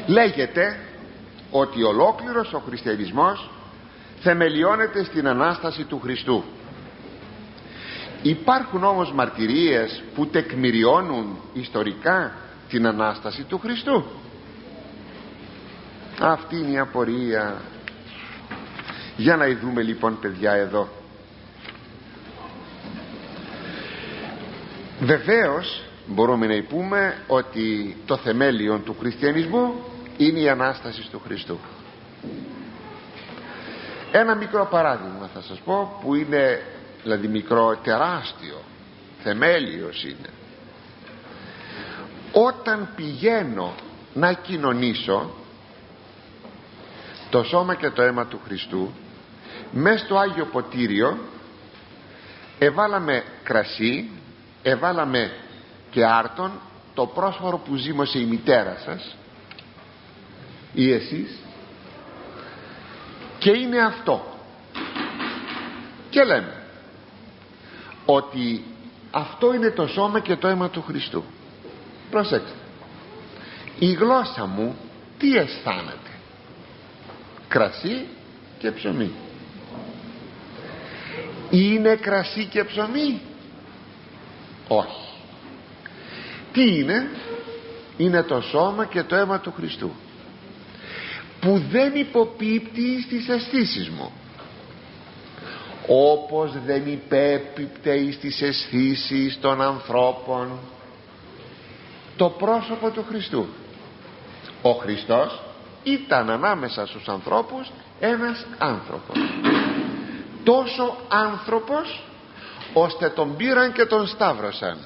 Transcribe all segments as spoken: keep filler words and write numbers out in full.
Λέγεται ότι ολόκληρος ο χριστιανισμός θεμελιώνεται στην Ανάσταση του Χριστού. Υπάρχουν όμως μαρτυρίες που τεκμηριώνουν ιστορικά την Ανάσταση του Χριστού. Αυτή είναι η απορία. Για να δούμε λοιπόν, παιδιά, εδώ. Βεβαίως μπορούμε να πούμε ότι το θεμέλιο του χριστιανισμού είναι η Ανάσταση του Χριστού. Ένα μικρό παράδειγμα θα σας πω, που είναι, δηλαδή μικρό, τεράστιο, θεμέλιος είναι. Όταν πηγαίνω να κοινωνήσω το σώμα και το αίμα του Χριστού, μες στο Άγιο Ποτήριο εβάλαμε κρασί, εβάλαμε και άρτον, το πρόσφορο που ζήμωσε η μητέρα σας ή εσείς, και είναι αυτό. Και λέμε ότι αυτό είναι το σώμα και το αίμα του Χριστού. Προσέξτε, η γλώσσα μου τι αισθάνεται? Κρασί και ψωμί. Είναι κρασί και ψωμί? Όχι. Τι είναι? Είναι το σώμα και το αίμα του Χριστού, που δεν υποπίπτει στις αισθήσεις μου, όπως δεν υπέπιπτε στις αισθήσεις των ανθρώπων το πρόσωπο του Χριστού. Ο Χριστός ήταν ανάμεσα στους ανθρώπους ένας άνθρωπος, τόσο άνθρωπος ώστε τον πήραν και τον σταύρωσαν.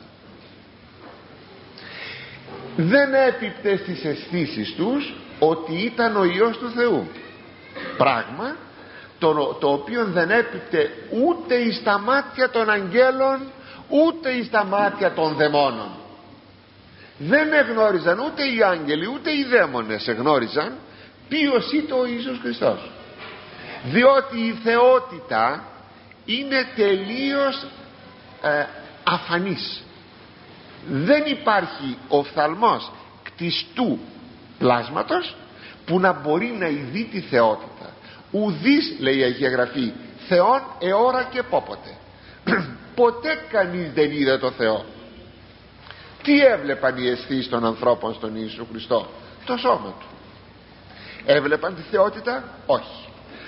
Δεν έπιπτε στις αισθήσεις τους ότι ήταν ο Υιός του Θεού, πράγμα το, το οποίο δεν έπιπτε ούτε εις τα μάτια των αγγέλων, ούτε εις τα μάτια των δαιμόνων. Δεν εγνώριζαν ούτε οι άγγελοι ούτε οι δαίμονες εγνώριζαν ποιος ήταν ο Ιησούς Χριστός, διότι η θεότητα είναι τελείως ε, αφανής. Δεν υπάρχει οφθαλμός κτιστού πλάσματος που να μπορεί να ειδεί τη θεότητα. Ουδής, λέει η Αγία Γραφή, Θεόν εώρα και πόποτε. Ποτέ κανείς δεν είδε το Θεό. Τι έβλεπαν οι αισθήσεις των ανθρώπων στον Ιησού Χριστό? Το σώμα του. Έβλεπαν τη θεότητα? Όχι.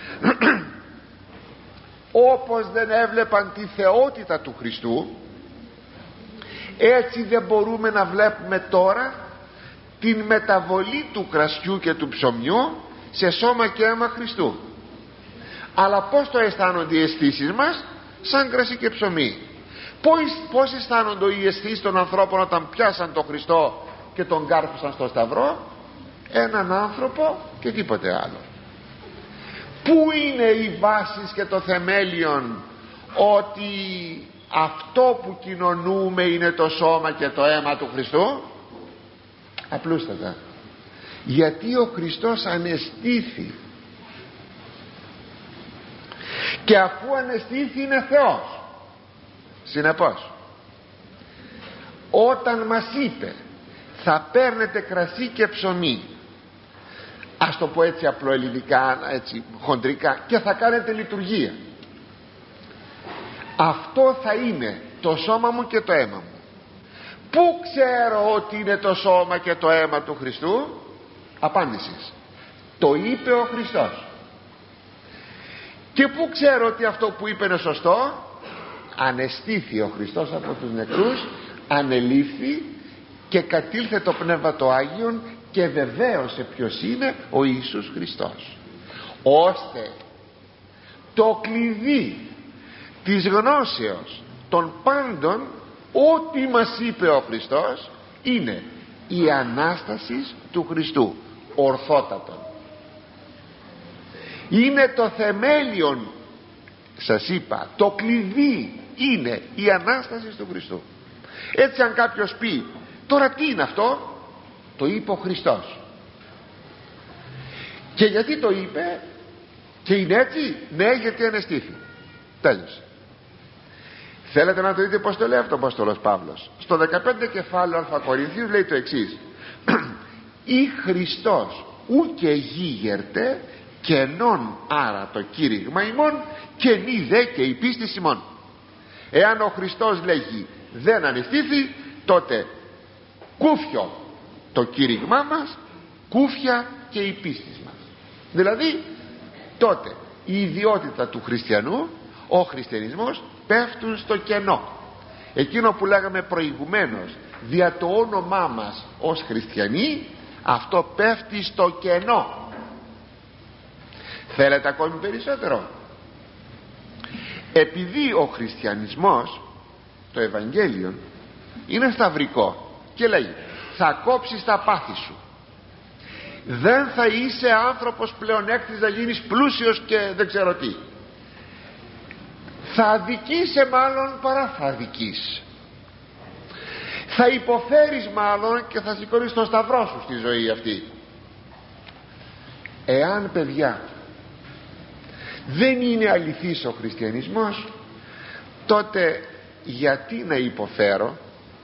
Όπως δεν έβλεπαν τη θεότητα του Χριστού, έτσι δεν μπορούμε να βλέπουμε τώρα την μεταβολή του κρασιού και του ψωμιού σε σώμα και αίμα Χριστού. Αλλά πως το αισθάνονται οι αισθήσεις μας? Σαν κρασί και ψωμί. Πώς, πώς αισθάνονται οι αισθήσεις των ανθρώπων όταν πιάσαν τον Χριστό και τον κάρφωσαν στο σταυρό? Έναν άνθρωπο και τίποτε άλλο. Πού είναι οι βάσεις και το θεμέλιον ότι αυτό που κοινωνούμε είναι το σώμα και το αίμα του Χριστού? Απλούστατα, γιατί ο Χριστός ανεστήθη, και αφού ανεστήθη είναι Θεός. Συνεπώς, όταν μας είπε θα παίρνετε κρασί και ψωμί, ας το πω έτσι απλοελληνικά, έτσι χοντρικά, και θα κάνετε λειτουργία, αυτό θα είναι το σώμα μου και το αίμα μου. Πού ξέρω ότι είναι το σώμα και το αίμα του Χριστού? Απάντησης, το είπε ο Χριστός. Και πού ξέρω ότι αυτό που είπε είναι σωστό? Ανεστήθη ο Χριστός από τους νεκρούς, ανελήφθη και κατήλθε το Πνεύμα το Άγιον και βεβαίωσε ποιος είναι ο Ιησούς Χριστός, ώστε το κλειδί της γνώσεως των πάντων, ό,τι μας είπε ο Χριστός, είναι η Ανάσταση του Χριστού, ορθότατον. Είναι το θεμέλιον, σας είπα, το κλειδί είναι η Ανάσταση του Χριστού. Έτσι αν κάποιος πει τώρα τι είναι αυτό, το είπε ο Χριστός. Και γιατί το είπε και είναι έτσι? Ναι, γιατί ανεστήθη. Τέλειωσε. Θέλετε να το δείτε πως το λέει αυτό ο Απόστολος Παύλος? Στο δεκαπέντε κεφάλαιο Α Κορινθίους λέει το εξής: ή Χριστός ου και γίγερτε κενών άρα το κήρυγμα ημών και νη δε και η πίστη ημών. Εάν ο Χριστός λέγει δεν ανεστήθη, τότε κούφιο το κήρυγμά μας, κούφια και η πίστη μας. Δηλαδή τότε η ιδιότητα του χριστιανού, ο χριστιανισμός, πέφτουν στο κενό. Εκείνο που λέγαμε προηγουμένως δια το όνομά μας ως χριστιανοί, αυτό πέφτει στο κενό. Θέλετε ακόμη περισσότερο? Επειδή ο χριστιανισμός, το Ευαγγέλιο, είναι σταυρικό και λέει θα κόψεις τα πάθη σου, δεν θα είσαι άνθρωπος πλεονέκτης να γίνεις πλούσιος και δεν ξέρω τι, θα αδικείσαι μάλλον παρά θα αδικείς, θα υποφέρεις μάλλον και θα σηκώνεις το σταυρό σου στη ζωή αυτή. Εάν, παιδιά, δεν είναι αληθής ο χριστιανισμός, τότε γιατί να υποφέρω,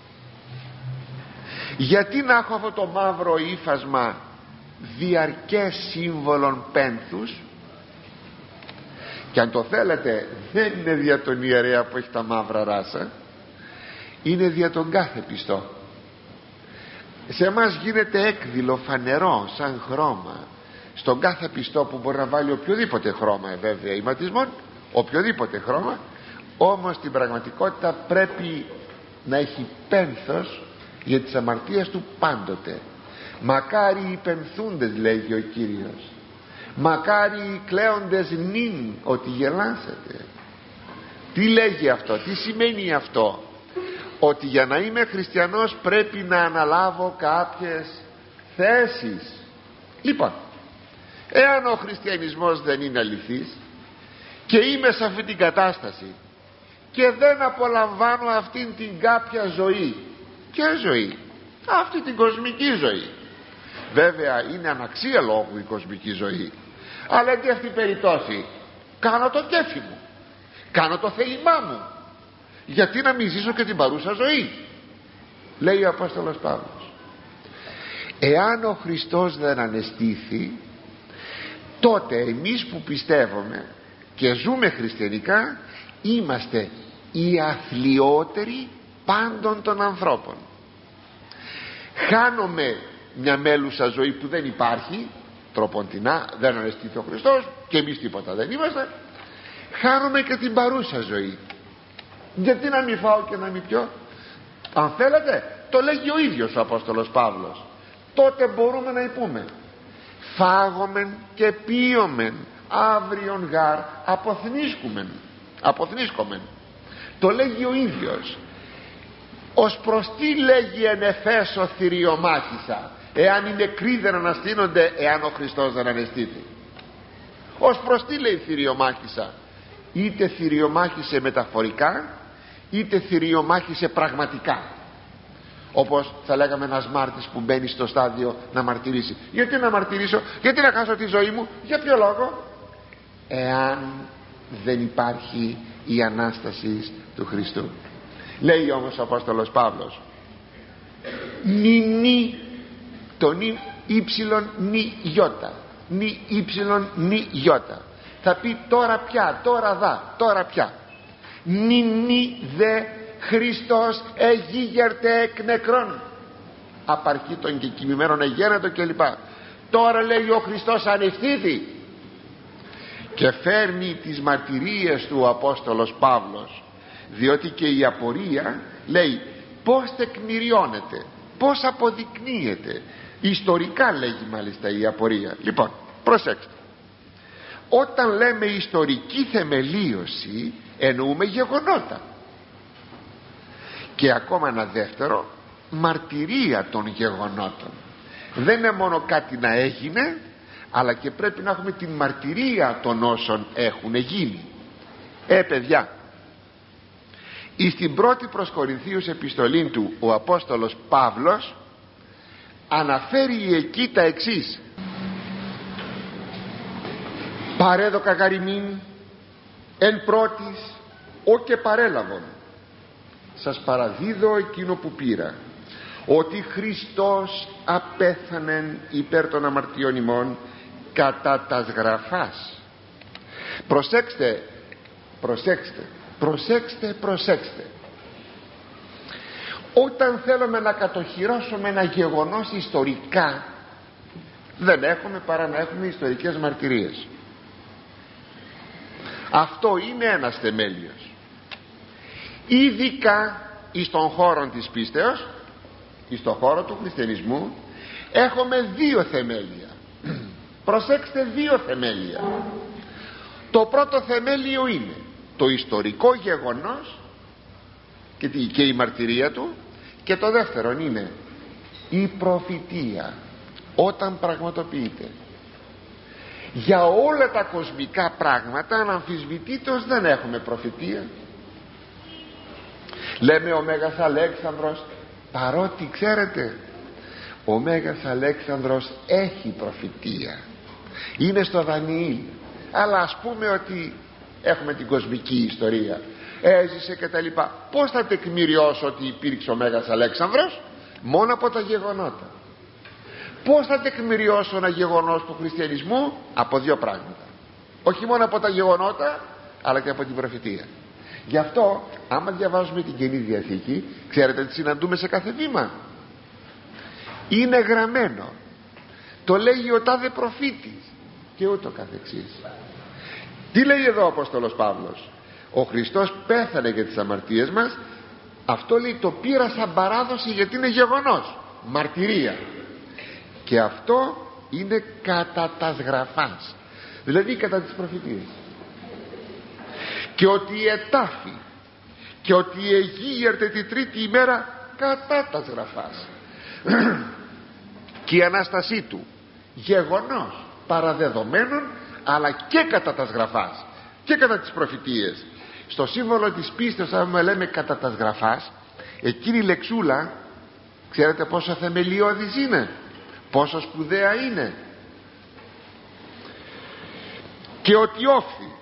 γιατί να έχω αυτό το μαύρο ύφασμα διαρκές σύμβολων πένθους? Και αν το θέλετε, δεν είναι δια τον ιερέα που έχει τα μαύρα ράσα, είναι δια τον κάθε πιστό. Σε εμάς γίνεται έκδηλο φανερό σαν χρώμα στον κάθε πιστό, που μπορεί να βάλει οποιοδήποτε χρώμα, ε, βέβαια ηματισμόν, οποιοδήποτε χρώμα, όμως στην πραγματικότητα πρέπει να έχει πένθος για τις αμαρτίες του πάντοτε. Μακάρι οι πενθούντες, λέγει ο Κύριος, μακάρι οι κλαίοντες νυν ότι γελάσετε. Τι λέγει αυτό, τι σημαίνει αυτό? Ότι για να είμαι χριστιανός πρέπει να αναλάβω κάποιες θέσεις. Λοιπόν, εάν ο χριστιανισμός δεν είναι αληθής και είμαι σε αυτή την κατάσταση και δεν απολαμβάνω αυτήν την κάποια ζωή, ποια ζωή? Αυτή την κοσμική ζωή. Βέβαια είναι αναξία λόγου η κοσμική ζωή, αλλά και αυτή η περιπτώση κάνω το κέφι μου, κάνω το θέλημά μου, γιατί να μην ζήσω και την παρούσα ζωή? Λέει ο Απόστολος Παύλος, εάν ο Χριστός δεν ανεστήθη, τότε εμείς που πιστεύουμε και ζούμε χριστιανικά είμαστε οι αθλιότεροι πάντων των ανθρώπων. Χάνουμε μια μέλουσα ζωή που δεν υπάρχει, τροποντινά, δεν ανεστήθη ο Χριστός και εμείς τίποτα δεν είμαστε. Χάνουμε και την παρούσα ζωή. Γιατί να μην φάω και να μην πιω? Αν θέλετε, το λέγει ο ίδιος ο Απόστολος Παύλος, τότε μπορούμε να πούμε φάγομεν και πίωμεν, αύριον γάρ αποθνίσκομεν, αποθνίσκομεν. Το λέγει ο ίδιος. Ως προς τι λέγει εν Εφέσω θηριομάχησα, εάν οι νεκροί δεν αναστήνονται, εάν ο Χριστός δεν ανεστήθη? Ως προς τι λέει θηριομάχησα? Είτε θηριομάχησε μεταφορικά, είτε θηριομάχησε πραγματικά, όπως θα λέγαμε ένας μάρτης που μπαίνει στο στάδιο να μαρτυρήσει. Γιατί να μαρτυρήσω, γιατί να χάσω τη ζωή μου, για ποιο λόγο? Εάν δεν υπάρχει η Ανάσταση του Χριστού. Λέει όμως ο Απόστολος Παύλος, νι νι, το νι ύψιλον νι γιώτα, νι ύψιλον νι γιώτα. Θα πει τώρα πια, τώρα δα, τώρα πια. Νι νι δε Χριστός εγίγερτε εκ νεκρών, απαρχή των και κοιμημένων εγένετο κλπ. Τώρα λέει ο Χριστός ανεστήθη, και φέρνει τις μαρτυρίες του ο Απόστολος Παύλος, διότι και η απορία λέει πως τεκμηριώνεται, πως αποδεικνύεται, ιστορικά λέγει μάλιστα η απορία. Λοιπόν, προσέξτε, όταν λέμε ιστορική θεμελίωση εννοούμε γεγονότα, και ακόμα ένα δεύτερο, μαρτυρία των γεγονότων. Δεν είναι μόνο κάτι να έγινε, αλλά και πρέπει να έχουμε την μαρτυρία των όσων έχουν γίνει. Ε παιδιά, εις την πρώτη προς Κορινθίους επιστολή του ο Απόστολος Παύλος αναφέρει εκεί τα εξής: παρέδοκα γαριμήν εν πρώτης ο και παρέλαβον, σας παραδίδω εκείνο που πήρα, ότι Χριστός απέθανεν υπέρ των αμαρτιών ημών κατά τας γραφάς. Προσέξτε, προσέξτε, προσέξτε, προσέξτε. Όταν θέλουμε να κατοχυρώσουμε ένα γεγονός ιστορικά, δεν έχουμε παρά να έχουμε ιστορικές μαρτυρίες. Αυτό είναι ένας θεμέλιος. Ειδικά εις τον χώρο της πίστεως, εις τον χώρο του χριστιανισμού, έχουμε δύο θεμέλια. Προσέξτε, δύο θεμέλια. Το πρώτο θεμέλιο είναι το ιστορικό γεγονός και, και η μαρτυρία του, και το δεύτερο είναι η προφητεία όταν πραγματοποιείται. Για όλα τα κοσμικά πράγματα αναμφισβητήτως δεν έχουμε προφητεία. Λέμε ο Μέγας Αλέξανδρος, παρότι ξέρετε ο Μέγας Αλέξανδρος έχει προφητεία, είναι στο Δανιήλ, αλλά ας πούμε ότι έχουμε την κοσμική ιστορία, έζησε και τα λοιπά. Πώς θα τεκμηριώσω ότι υπήρξε ο Μέγας Αλέξανδρος? Μόνο από τα γεγονότα. Πώς θα τεκμηριώσω ένα γεγονός του χριστιανισμού? Από δύο πράγματα. Όχι μόνο από τα γεγονότα, αλλά και από την προφητεία. Γι' αυτό άμα διαβάζουμε την Καινή Διαθήκη, ξέρετε τι συναντούμε σε κάθε βήμα? Είναι γραμμένο, το λέγει ο τάδε προφήτης και ούτω καθεξής. Τι λέει εδώ ο Απόστολος Παύλος? Ο Χριστός πέθανε για τις αμαρτίες μας. Αυτό λέει το πήρα σαν παράδοση, γιατί είναι γεγονός, μαρτυρία. Και αυτό είναι κατά τας γραφάς, δηλαδή κατά τις προφητείες. Και ότι η ετάφη και ότι η εγείερτε τη τρίτη ημέρα κατά τας γραφάς και η Ανάστασή του γεγονός παραδεδομένων, αλλά και κατά τας γραφάς και κατά τις προφητείες. Στο σύμβολο της πίστης, αν λέμε κατά τας γραφάς, εκείνη η λεξούλα, ξέρετε πόσο θεμελιώδης είναι, πόσο σπουδαία είναι. Και ότι όφθη,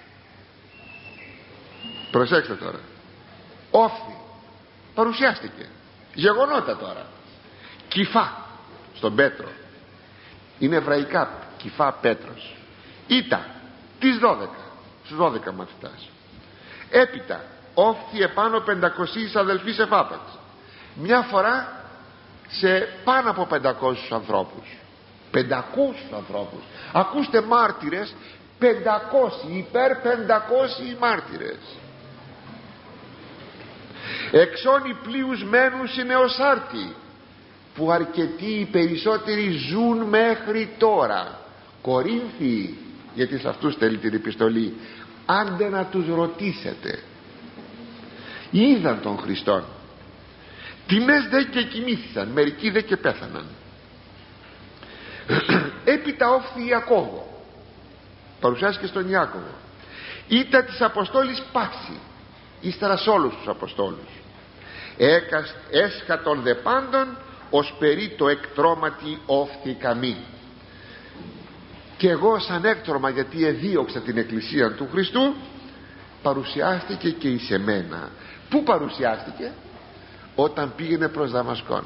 προσέξτε τώρα, όφθη παρουσιάστηκε, γεγονότα τώρα. Κυφά στον Πέτρο, είναι εβραϊκά Κυφά Πέτρος, Ήτα τις δώδεκα, στους δώδεκα μαθητάς. Έπειτα όφθη επάνω πεντακοσίς αδελφοί σε φάπαξ, μια φορά σε πάνω από πεντακόσιους ανθρώπους. Πεντακόσιους ανθρώπους, ακούστε, μάρτυρες, πεντακόσιοι, υπέρ πεντακόσιοι μάρτυρες. Εξώνει πλοίους μένους είναι ως άρτη, που αρκετοί οι περισσότεροι ζουν μέχρι τώρα. Κορίνθιοι, γιατί σε αυτούς στέλνει την επιστολή, άντε να τους ρωτήσετε, είδαν τον Χριστόν, τιμές δε και κοιμήθησαν, μερικοί δε και πέθαναν. Έπειτα όφθη Ιακώβο, παρουσιάστηκε στον Ιάκωβο, ήτα της Αποστόλης παύση, ύστερα σ' όλους τους Αποστόλους. Έσχατον δε πάντων ως περί το εκτρώματι όφθη καμή. Και εγώ σαν έκτρωμα, γιατί εδίωξα την εκκλησία του Χριστού, παρουσιάστηκε και εις εμένα. Πού παρουσιάστηκε? Όταν πήγαινε προς Δαμασκόν.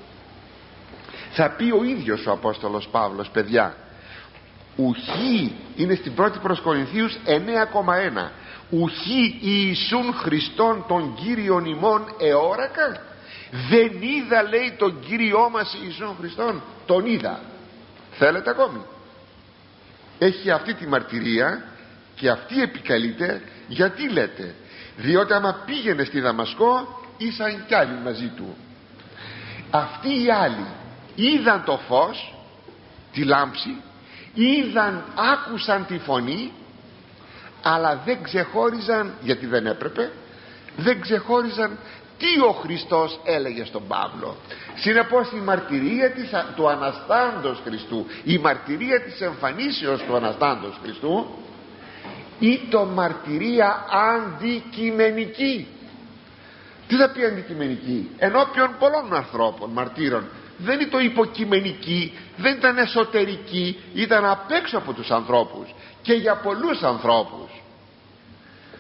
Θα πει ο ίδιος ο Απόστολος Παύλος, παιδιά, ουχή, είναι στην πρώτη προς Κορινθίους εννέα κόμμα ένα, ουχή Ιησούν Χριστόν τον Κύριον ημών εόρακα? Δεν είδα, λέει, τον Κύριό μας Ιησούν Χριστόν? Τον είδα. Θέλετε ακόμη? Έχει αυτή τη μαρτυρία και αυτή επικαλείται. Γιατί λέτε? Διότι άμα πήγαινε στη Δαμασκό ήσαν κι άλλοι μαζί του. Αυτοί οι άλλοι είδαν το φως, τη λάμψη, είδαν, άκουσαν τη φωνή, αλλά δεν ξεχώριζαν, γιατί δεν έπρεπε, δεν ξεχώριζαν τι ο Χριστός έλεγε στον Παύλο. Συνεπώς η μαρτυρία της, του Αναστάντος Χριστού, η μαρτυρία της εμφανίσεως του Αναστάντος Χριστού, ή το μαρτυρία αντικειμενική. Τι θα πει αντικειμενική? Ενώπιον πολλών ανθρώπων μαρτύρων. Δεν είναι το υποκειμενική, δεν ήταν εσωτερική, ήταν απ' έξω από τους ανθρώπους και για πολλούς ανθρώπους.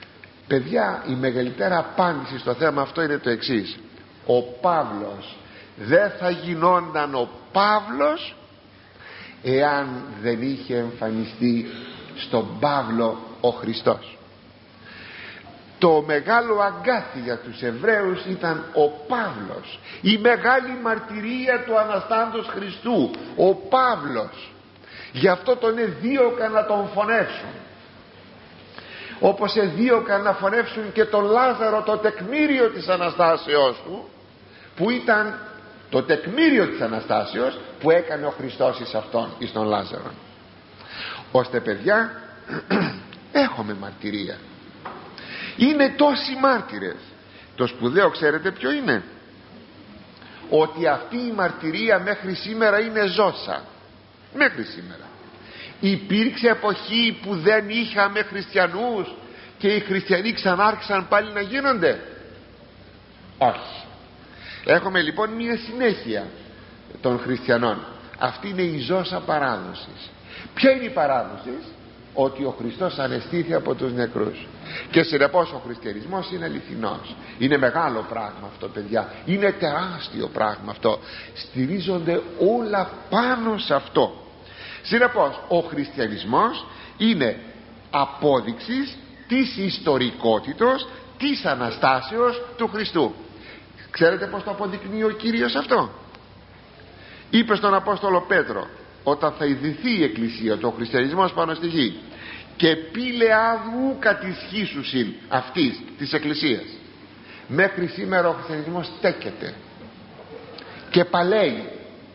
Παιδιά, η μεγαλύτερα απάντηση στο θέμα αυτό είναι το εξής. Ο Παύλος δεν θα γινόταν ο Παύλος εάν δεν είχε εμφανιστεί στον Παύλο ο Χριστός. Το μεγάλο αγκάθι για τους Εβραίους ήταν ο Παύλος, η μεγάλη μαρτυρία του Αναστάντος Χριστού, ο Παύλος. Γι' αυτό τον εδίωκαν να τον φωνεύσουν, όπως εδίωκαν να φωνεύσουν και τον Λάζαρο, το τεκμήριο της Αναστάσεώς του, που ήταν το τεκμήριο της Αναστάσεως που έκανε ο Χριστός εις αυτόν, εις τον Λάζαρο. Ώστε, παιδιά, έχουμε μαρτυρία. Είναι τόσοι μάρτυρες. Το σπουδαίο ξέρετε ποιο είναι? Ότι αυτή η μαρτυρία μέχρι σήμερα είναι ζώσα. Μέχρι σήμερα. Υπήρξε εποχή που δεν είχαμε χριστιανούς και οι χριστιανοί ξανάρχισαν πάλι να γίνονται? Όχι. Έχουμε λοιπόν μια συνέχεια των χριστιανών. Αυτή είναι η ζώσα παράδοσης. Ποια είναι η παράδοση? Ότι ο Χριστός ανεστήθη από τους νεκρούς. Και συνεπώς ο χριστιανισμός είναι αληθινός. Είναι μεγάλο πράγμα αυτό, παιδιά. Είναι τεράστιο πράγμα αυτό. Στηρίζονται όλα πάνω σε αυτό. Συνεπώς ο χριστιανισμός είναι απόδειξη της ιστορικότητος της Αναστάσεως του Χριστού. Ξέρετε πως το αποδεικνύει ο Κύριος αυτό? Είπε στον Απόστολο Πέτρο, όταν θα ιδρυθεί η Εκκλησία, το χριστιανισμός πάνω στη γη, και πήλε άδου κατησχίσουσιν αυτής της Εκκλησίας. Μέχρι σήμερα ο χριστιανισμός στέκεται και παλαίει.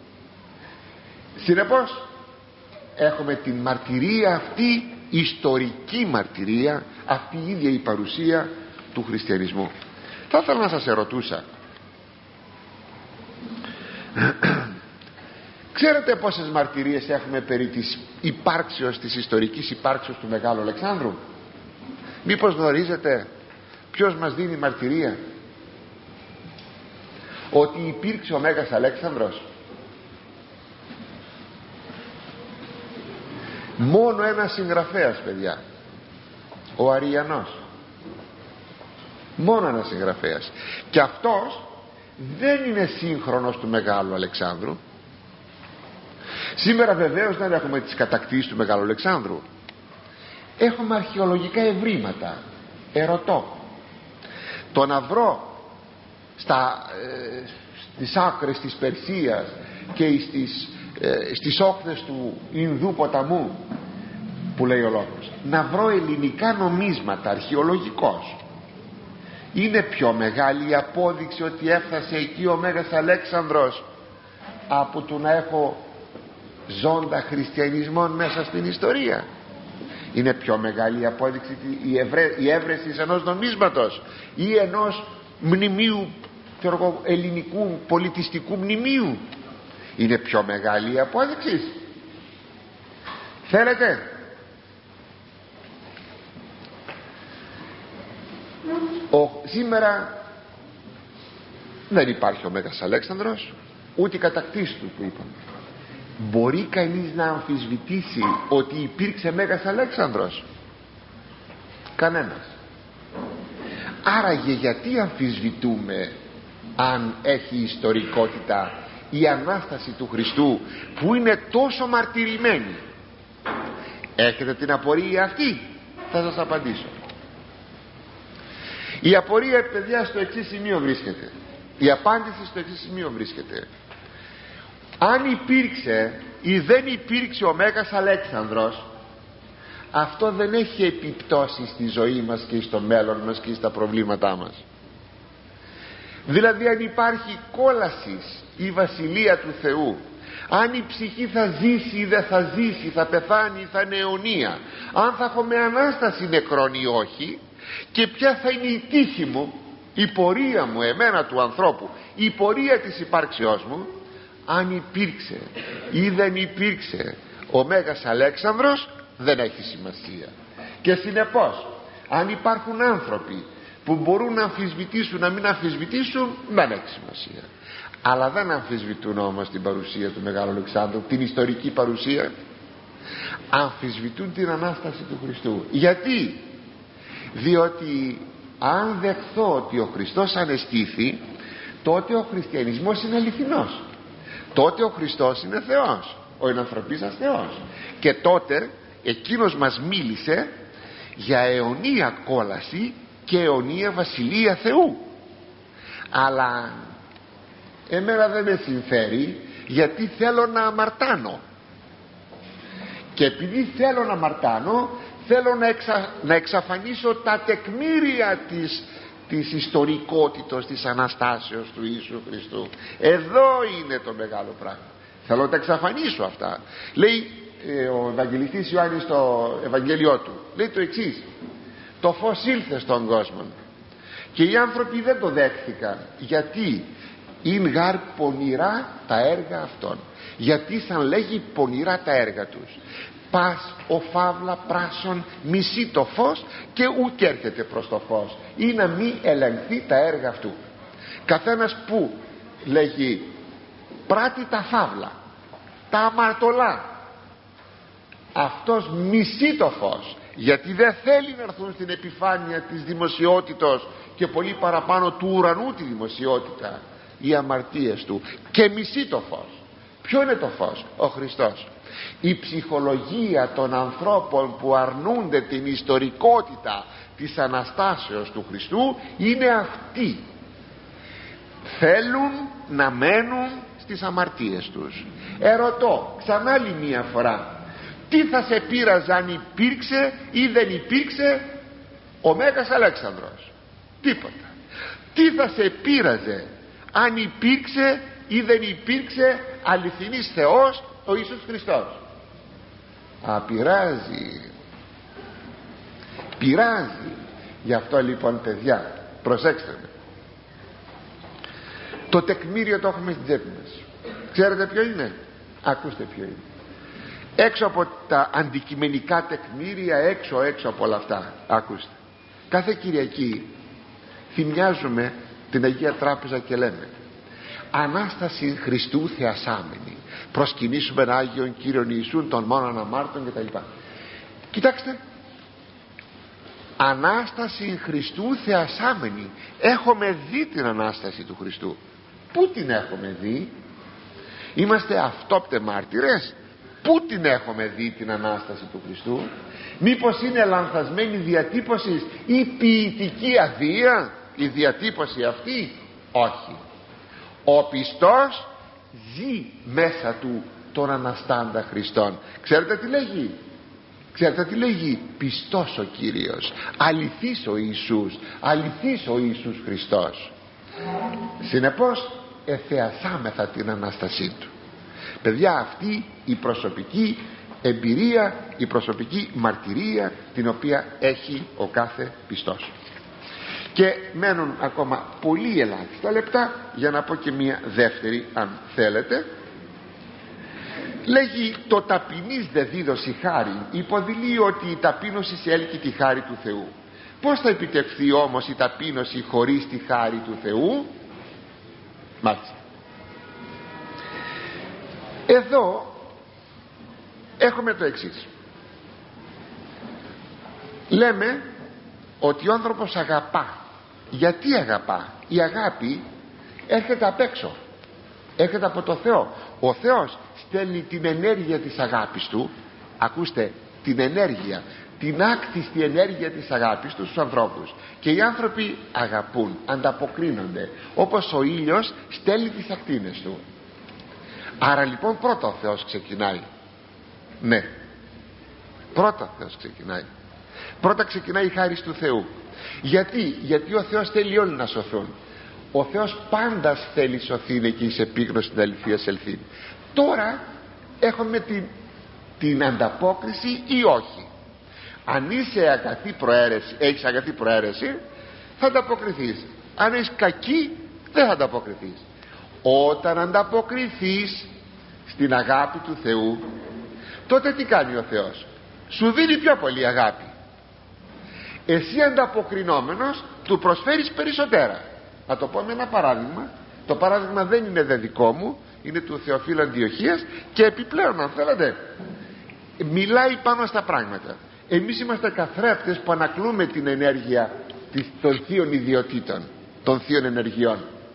Συνεπώς έχουμε την μαρτυρία αυτή, ιστορική μαρτυρία, αυτή η ίδια η παρουσία του χριστιανισμού. Θα ήθελα να σας ερωτούσα, ξέρετε πόσες μαρτυρίες έχουμε περί της υπάρξεως, της ιστορικής υπάρξεως του Μεγάλου Αλεξάνδρου? Μήπως γνωρίζετε ποιος μας δίνει μαρτυρία ότι υπήρξε ο Μέγας Αλέξανδρος? Μόνο ένας συγγραφέας, παιδιά, ο Αριανός. Μόνο ένας συγγραφέας, και αυτός δεν είναι σύγχρονος του Μεγάλου Αλεξάνδρου. Σήμερα βεβαίως δεν έχουμε τις κατακτήσεις του Μεγάλου Αλεξάνδρου. Έχουμε αρχαιολογικά ευρήματα. Ερωτώ, το να βρω στα, ε, στις άκρες της Περσίας και στις, ε, στις όχθες του Ινδού ποταμού, που λέει ο λόγος, να βρω ελληνικά νομίσματα αρχαιολογικώς, είναι πιο μεγάλη η απόδειξη ότι έφτασε εκεί ο Μέγας Αλέξανδρος από το να έχω ζώντα χριστιανισμών μέσα στην ιστορία? Είναι πιο μεγάλη η απόδειξη η, ευρε, η έβρεση ενός νομίσματος ή ενός μνημείου, ξέρω, ελληνικού πολιτιστικού μνημείου? Είναι πιο μεγάλη η απόδειξη? Θέλετε? Ο, σήμερα δεν υπάρχει ο Μέγας Αλέξανδρος, ούτε οι κατακτήσεις του που είπαμε. Μπορεί κανείς να αμφισβητήσει ότι υπήρξε Μέγας Αλέξανδρος? Κανένας. Άραγε γιατί αμφισβητούμε αν έχει ιστορικότητα η Ανάσταση του Χριστού που είναι τόσο μαρτυρημένη? Έχετε την απορία αυτή? Θα σας απαντήσω. Η απορία, παιδιά, στο εξής σημείο βρίσκεται. Η απάντηση στο εξής σημείο βρίσκεται. Αν υπήρξε ή δεν υπήρξε ο Μέγας Αλέξανδρος, αυτό δεν έχει επιπτώσει στη ζωή μας και στο μέλλον μας και στα προβλήματά μας. Δηλαδή, αν υπάρχει κόλαση η βασιλεία του Θεού, αν η ψυχή θα ζήσει ή δεν θα ζήσει, θα πεθάνει ή θα είναι αιωνία, αν θα έχουμε Ανάσταση νεκρών ή όχι, και ποια θα είναι η τύχη μου, η πορεία μου, εμένα του ανθρώπου, η πορεία της υπάρξεώς μου, αν υπήρξε ή δεν υπήρξε ο Μέγας Αλέξανδρος, δεν έχει σημασία. Και συνεπώς, αν υπάρχουν άνθρωποι που μπορούν να αμφισβητήσουν, να μην αμφισβητήσουν, δεν έχει σημασία. Αλλά δεν αμφισβητούν όμως την παρουσία του Μεγάλου Αλεξάνδρου, την ιστορική παρουσία. Αμφισβητούν την Ανάσταση του Χριστού. Γιατί? Διότι αν δεχθώ ότι ο Χριστός ανεστήθη, τότε ο χριστιανισμός είναι αληθινός, τότε ο Χριστός είναι Θεός, ο ενανθρωπίσας Θεός, και τότε εκείνος μας μίλησε για αιωνία κόλαση και αιωνία βασιλεία Θεού. Αλλά εμένα δεν με συμφέρει, γιατί θέλω να αμαρτάνω, και επειδή θέλω να αμαρτάνω θέλω να, εξα... να εξαφανίσω τα τεκμήρια της, της ιστορικότητος της Αναστάσεως του Ιησού Χριστού. Εδώ είναι το μεγάλο πράγμα, θέλω να τα εξαφανίσω αυτά. Λέει ε, ο Ευαγγελιστής Ιωάννης στο Ευαγγέλιό του, λέει το εξής: το φως ήλθε στον κόσμο και οι άνθρωποι δεν το δέχθηκαν, γιατί είναι γάρ πονηρά τα έργα αυτών. Γιατί σαν λέγει πονηρά τα έργα τους. Πας ο φαύλα πράσον μισεί το φως και ούτε έρχεται προς το φως, ή να μη ελεγχθεί τα έργα αυτού. Καθένας που λέγει πράττει τα φαύλα, τα αμαρτωλά, αυτός μισεί το φως, γιατί δεν θέλει να έρθουν στην επιφάνεια της δημοσιότητος και πολύ παραπάνω του ουρανού τη δημοσιότητα οι αμαρτίες του, και μισεί το φως. Ποιο είναι το φως? Ο Χριστός. Η ψυχολογία των ανθρώπων που αρνούνται την ιστορικότητα της Αναστάσεως του Χριστού είναι αυτή. Θέλουν να μένουν στις αμαρτίες τους. Ερωτώ ξανά άλλη μία φορά, τι θα σε πείραζε αν υπήρξε ή δεν υπήρξε ο Μέγας Αλέξανδρος? Τίποτα. Τι θα σε πείραζε αν υπήρξε ή δεν υπήρξε αληθινής Θεός ο Ιησούς Χριστός? Α, πειράζει, πειράζει. Γι' αυτό λοιπόν, παιδιά, προσέξτε με, το τεκμήριο το έχουμε στην τσέπη μας. Ξέρετε ποιο είναι? Ακούστε ποιο είναι. Έξω από τα αντικειμενικά τεκμήρια, έξω έξω από όλα αυτά, ακούστε, κάθε Κυριακή θυμιάζουμε την Αγία Τράπεζα και λέμε Ανάσταση Χριστού θεασάμενη, προσκυνήσουμε τον Άγιον Κύριον Ιησούν των μόνον αμάρτων κτλ. Κοιτάξτε, Ανάσταση Χριστού θεασάμενη. Έχουμε δει την Ανάσταση του Χριστού. Πού την έχουμε δει? Είμαστε αυτόπτε μάρτυρες. Πού την έχουμε δει την Ανάσταση του Χριστού? Μήπως είναι λανθασμένη διατύπωση ή ποιητική αδεία η διατύπωση αυτή? Όχι. Ο πιστός ζει μέσα του τον Αναστάντα Χριστόν. Ξέρετε τι λέγει? Ξέρετε τι λέγει? Πιστός ο Κύριος, αληθής ο Ιησούς, αληθής ο Ιησούς Χριστός. Συνεπώς εθεασάμεθα την Ανάστασή του. Παιδιά, αυτή η προσωπική εμπειρία, η προσωπική μαρτυρία την οποία έχει ο κάθε πιστός. Και μένουν ακόμα πολύ ελάχιστα λεπτά για να πω και μια δεύτερη, αν θέλετε. Λέγει το ταπεινής δε δίδωση χάρη, υποδηλεί ότι η ταπείνωση σε έλκει τη χάρη του Θεού. Πώς θα επιτευχθεί όμως η ταπείνωση χωρίς τη χάρη του Θεού? Μάλιστα, εδώ έχουμε το εξής. Λέμε ότι ο άνθρωπος αγαπά. Γιατί αγαπά? Η αγάπη έρχεται απ' έξω, έρχεται από το Θεό. Ο Θεός στέλνει την ενέργεια της αγάπης του. Ακούστε, την ενέργεια, την άκτιστη ενέργεια της αγάπης του στους ανθρώπους, και οι άνθρωποι αγαπούν, ανταποκρίνονται, όπως ο ήλιος στέλνει τις ακτίνες του. Άρα λοιπόν πρώτα ο Θεός ξεκινάει. Ναι, πρώτα ο Θεός ξεκινάει. Πρώτα ξεκινάει η χάρις του Θεού. Γιατί? Γιατί ο Θεός θέλει όλοι να σωθούν. Ο Θεός πάντα θέλει σωθήνε και εις επίγνωση την αληθεία ελθήν. Τώρα έχουμε την, την ανταπόκριση ή όχι. Αν είσαι αγαθή προαίρεση, έχεις αγαθή προαίρεση, θα ανταποκριθείς. Αν έχεις κακή, δεν θα ανταποκριθείς. Όταν ανταποκριθείς στην αγάπη του Θεού, τότε τι κάνει ο Θεός? Σου δίνει πιο πολύ αγάπη. Εσύ ανταποκρινόμενος του προσφέρεις περισσότερα. Να το πω με ένα παράδειγμα. Το παράδειγμα δεν είναι δε δικό μου, είναι του Θεοφύλου Αντιοχίας, και επιπλέον, αν θέλετε, μιλάει πάνω στα πράγματα. Εμείς είμαστε καθρέφτες που ανακλούμε την ενέργεια των θείων ιδιωτήτων, των θείων ενεργειών.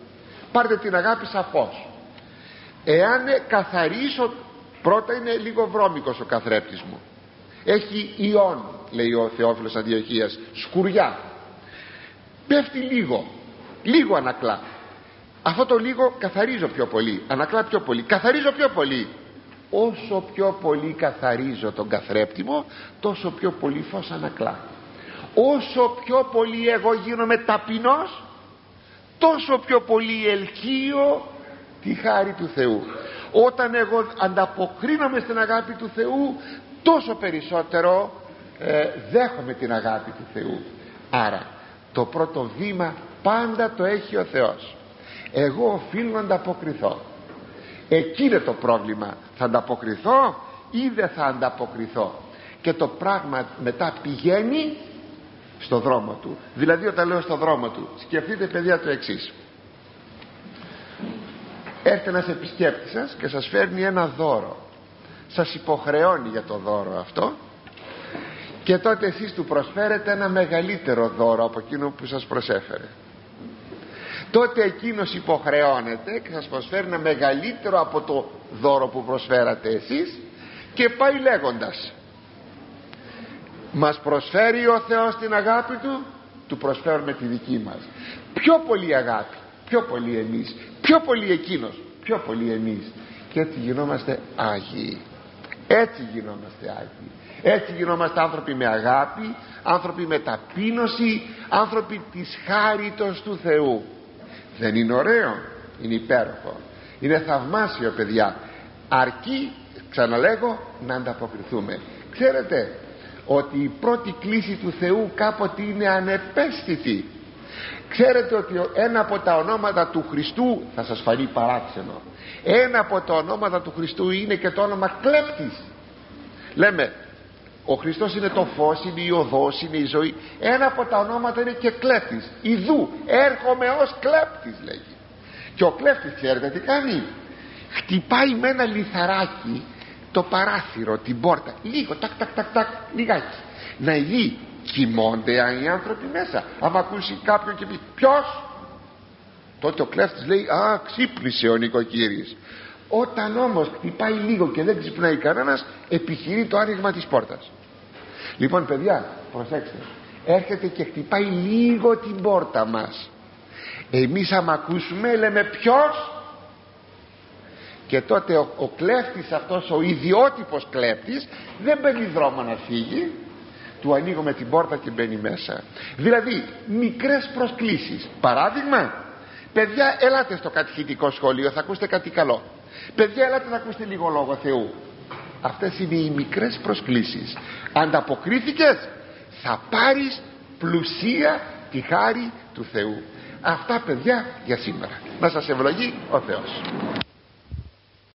Πάρτε την αγάπη σαν φως. Εάν καθαρίσω, πρώτα είναι λίγο βρώμικος ο καθρέπτης μου, έχει ιόν, λέει ο Θεόφιλος Αντιοχίας, σκουριά, πέφτει λίγο, λίγο ανακλά. Αυτό το λίγο καθαρίζω πιο πολύ, ανακλά πιο πολύ, καθαρίζω πιο πολύ. Όσο πιο πολύ καθαρίζω τον καθρέπτη μου, τόσο πιο πολύ φως ανακλά. Όσο πιο πολύ εγώ γίνομαι ταπεινός, τόσο πιο πολύ ελκύω τη χάρη του Θεού. Όταν εγώ ανταποκρίνομαι στην αγάπη του Θεού, τόσο περισσότερο ε, δέχομαι την αγάπη του Θεού. Άρα το πρώτο βήμα πάντα το έχει ο Θεός. Εγώ οφείλω να ανταποκριθώ. Εκεί είναι το πρόβλημα, θα ανταποκριθώ ή δεν θα ανταποκριθώ. Και το πράγμα μετά πηγαίνει στο δρόμο του. Δηλαδή, όταν λέω στο δρόμο του, σκεφτείτε παιδιά το εξής: έρθει ένας επισκέπτης σας και σας φέρνει ένα δώρο, σας υποχρεώνει για το δώρο αυτό, και τότε εσείς του προσφέρετε ένα μεγαλύτερο δώρο από εκείνο που σας προσέφερε. Τότε εκείνος υποχρεώνεται και σας προσφέρει ένα μεγαλύτερο από το δώρο που προσφέρατε εσείς, και πάει λέγοντας: μας προσφέρει ο Θεός την αγάπη του, του προσφέρουμε τη δική μας. Πιο πολύ αγάπη, πιο πολύ εμείς, πιο πολύ εκείνος, πιο πολύ εμείς. Και έτσι γινόμαστε Άγιοι. Έτσι γινόμαστε Άγιοι. Έτσι γινόμαστε άνθρωποι με αγάπη, άνθρωποι με ταπείνωση, άνθρωποι της χάριτος του Θεού. Δεν είναι ωραίο? Είναι υπέροχο, είναι θαυμάσιο παιδιά. Αρκεί, ξαναλέγω, να ανταποκριθούμε. Ξέρετε ότι η πρώτη κλήση του Θεού κάποτε είναι ανεπαίσθητη. Ξέρετε ότι ένα από τα ονόματα του Χριστού, θα σας φανεί παράξενο, ένα από τα ονόματα του Χριστού είναι και το όνομα κλέπτης. Λέμε ο Χριστός είναι το φως, είναι η οδός, είναι η ζωή. Ένα από τα ονόματα είναι και κλέπτης. Ιδού έρχομαι ως κλέπτης, λέγει. Και ο κλέπτης, ξέρετε τι κάνει? Χτυπάει με ένα λιθαράκι το παράθυρο, την πόρτα, λίγο, τακ τακ τακ τακ, λιγάκι, να δει κοιμώνται οι άνθρωποι μέσα. άμα ακούσει κάποιον και πει ποιος, τότε ο κλέφτης λέει α, ξύπνησε ο νοικοκύρης. Όταν όμως χτυπάει λίγο και δεν ξυπνάει κανένας, επιχειρεί το άνοιγμα της πόρτας. Λοιπόν παιδιά, προσέξτε, έρχεται και χτυπάει λίγο την πόρτα μας. Εμείς άμα ακούσουμε λέμε ποιος, και τότε ο, ο κλέφτης αυτός, ο ιδιότυπος κλέφτης, δεν παίρνει δρόμο να φύγει, του ανοίγουμε την πόρτα και μπαίνει μέσα. Δηλαδή μικρές προσκλήσεις. Παράδειγμα, παιδιά, ελάτε στο κατηχητικό σχολείο, θα ακούσετε κάτι καλό. Παιδιά, ελάτε να ακούσετε λίγο λόγο Θεού. Αυτές είναι οι μικρές προσκλήσεις. Ανταποκρίθηκες, θα πάρεις πλουσία τη χάρη του Θεού. Αυτά παιδιά για σήμερα. Να σας ευλογεί ο Θεός.